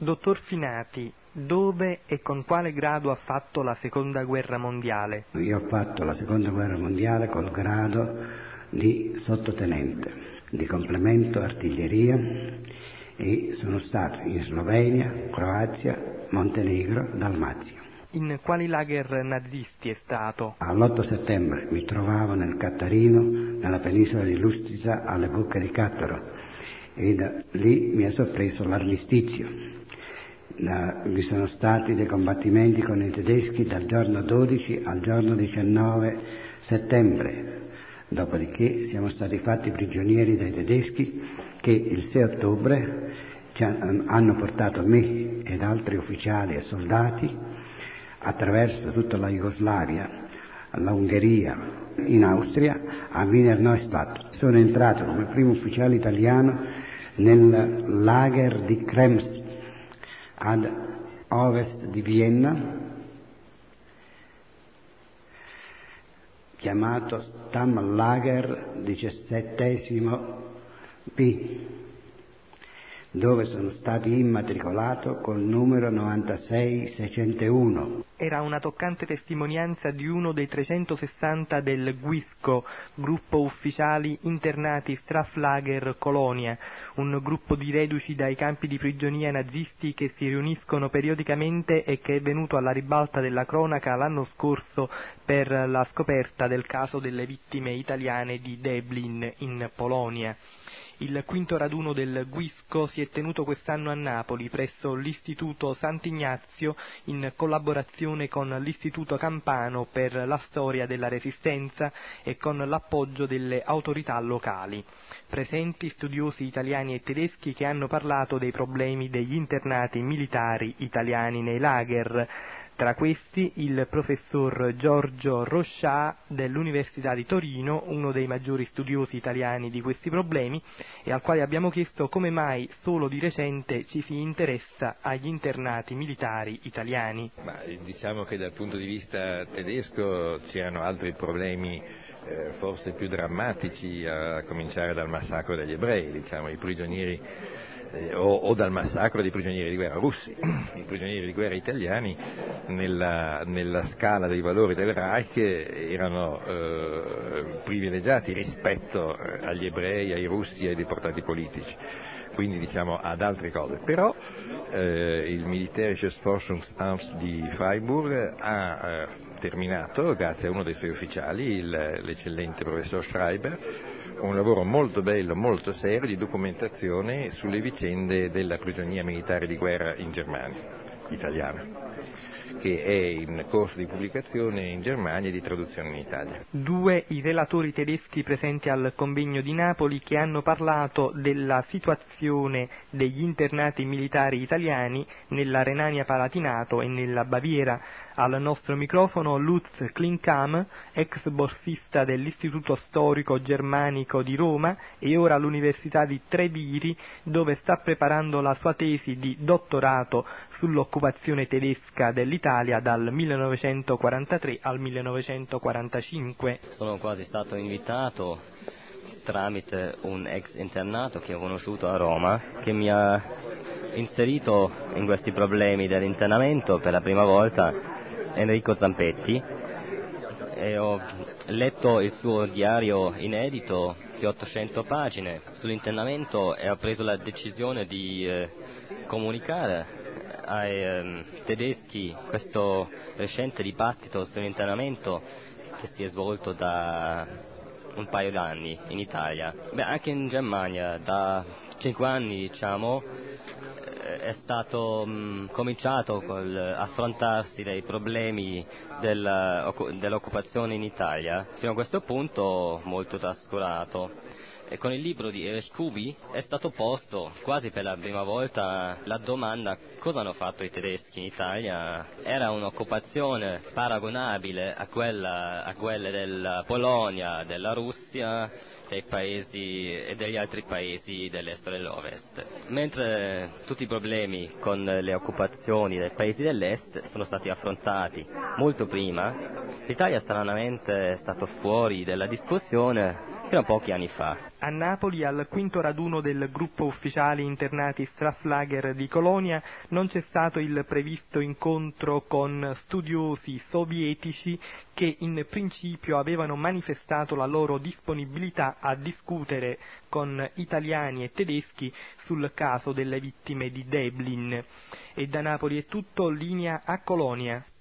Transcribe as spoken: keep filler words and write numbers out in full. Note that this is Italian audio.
Dottor Finati, dove e con quale grado ha fatto la seconda guerra mondiale? Io ho fatto la seconda guerra mondiale col grado di sottotenente, di complemento artiglieria, e sono stato in Slovenia, Croazia, Montenegro, Dalmazia. In quali lager nazisti è stato? All'otto settembre mi trovavo nel Cattarino, nella penisola di Lustica, alle bocche di Cattaro, e da lì mi ha sorpreso l'armistizio. Da, vi sono stati dei combattimenti con i tedeschi dal giorno dodici al giorno diciannove settembre, dopodiché siamo stati fatti prigionieri dai tedeschi che il sei ottobre ci hanno portato me ed altri ufficiali e soldati attraverso tutta la Jugoslavia, la Ungheria, in Austria, a Wiener Neustadt. Sono entrato come primo ufficiale italiano nel lager di Krems, ad ovest di Vienna, chiamato Stammlager diciassettesimo B, dove sono stato immatricolato col numero novantasei seicentouno. Era una toccante testimonianza di uno dei trecentosessanta del Guisco, gruppo ufficiali internati Straflager Colonia, un gruppo di reduci dai campi di prigionia nazisti che si riuniscono periodicamente e che è venuto alla ribalta della cronaca l'anno scorso per la scoperta del caso delle vittime italiane di Deblin in Polonia. Il quinto raduno del Guisco si è tenuto quest'anno a Napoli, presso l'Istituto Sant'Ignazio, in collaborazione con l'Istituto Campano per la storia della Resistenza e con l'appoggio delle autorità locali. Presenti studiosi italiani e tedeschi che hanno parlato dei problemi degli internati militari italiani nei lager. Tra questi il professor Giorgio Roscià dell'Università di Torino, uno dei maggiori studiosi italiani di questi problemi, e al quale abbiamo chiesto come mai solo di recente ci si interessa agli internati militari italiani. Ma diciamo che dal punto di vista tedesco c'erano altri problemi eh, forse più drammatici, a cominciare dal massacro degli ebrei, diciamo, i prigionieri eh, o, o dal massacro dei prigionieri di guerra russi. I prigionieri di guerra italiani nella, nella scala dei valori del Reich erano eh, privilegiati rispetto agli ebrei, ai russi e ai deportati politici, quindi diciamo ad altre cose. Però eh, il Militärisches Forschungsamt di Freiburg ha eh, terminato, grazie a uno dei suoi ufficiali, il, l'eccellente professor Schreiber, un lavoro molto bello, molto serio di documentazione sulle vicende della prigionia militare di guerra in Germania, italiana, che è in corso di pubblicazione in Germania e di traduzione in Italia. Due i relatori tedeschi presenti al convegno di Napoli che hanno parlato della situazione degli internati militari italiani nella Renania-Palatinato e nella Baviera. Al nostro microfono Lutz Klinkam, ex borsista dell'Istituto Storico Germanico di Roma e ora all'Università di Treviri, dove sta preparando la sua tesi di dottorato sull'occupazione tedesca dell'Italia dal millenovecentoquarantatré al millenovecentoquarantacinque. Sono quasi stato invitato tramite un ex internato che ho conosciuto a Roma, che mi ha inserito in questi problemi dell'internamento per la prima volta, Enrico Zampetti, e ho letto il suo diario inedito di ottocento pagine sull'internamento e ho preso la decisione di eh, comunicare ai eh, tedeschi questo recente dibattito sull'internamento che si è svolto da un paio d'anni in Italia. Beh, anche in Germania da cinque anni, diciamo, è stato mh, cominciato col affrontarsi dei problemi del, dell'occupazione in Italia, fino a questo punto molto trascurato. E con il libro di Erich Kubi è stato posto quasi per la prima volta la domanda: cosa hanno fatto i tedeschi in Italia? Era un'occupazione paragonabile a quella a quelle della Polonia, della Russia, dei paesi e degli altri paesi dell'est e dell'ovest. Mentre tutti i problemi con le occupazioni dei paesi dell'est sono stati affrontati molto prima, l'Italia stranamente è stato fuori dalla discussione fino a pochi anni fa. A Napoli, al quinto raduno del gruppo ufficiali internati Straflager di Colonia, non c'è stato il previsto incontro con studiosi sovietici che in principio avevano manifestato la loro disponibilità a discutere con italiani e tedeschi sul caso delle vittime di Deblin. E da Napoli è tutto, linea a Colonia.